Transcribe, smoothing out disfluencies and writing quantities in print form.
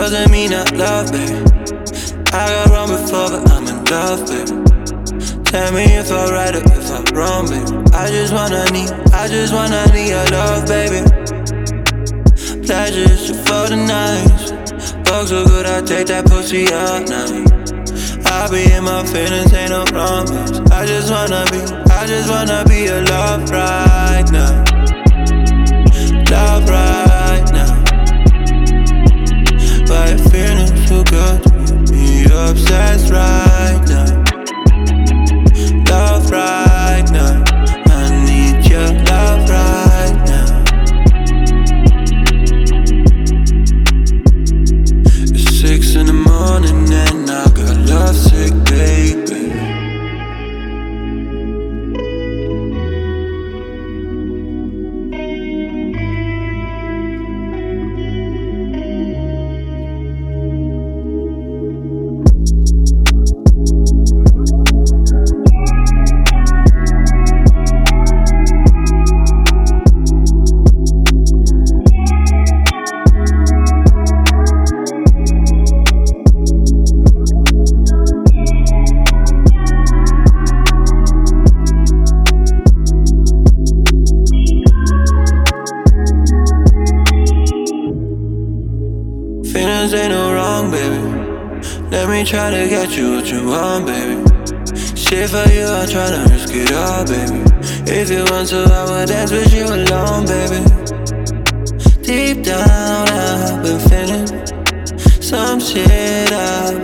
doesn't mean I love, baby. I got wrong before, but I'm in love, baby. Tell me if I'm right or if I'm wrong, baby. I just wanna need your love, baby. Pleasures for the nights. Fuck so good, I take that pussy all night. I be in my feelings, ain't no promise. I just wanna be your love right now. Love right now. But you're feeling so good to me, you're obsessed right now. Love right now. I need your love right now. It's 6 in the morning and I got love sick, baby. Feelings ain't no wrong, baby. Let me try to get you what you want, baby. Shit for you, I'm tryna risk it all, baby. If you want to, I would dance with you alone, baby. Deep down, I've been feeling some shit I've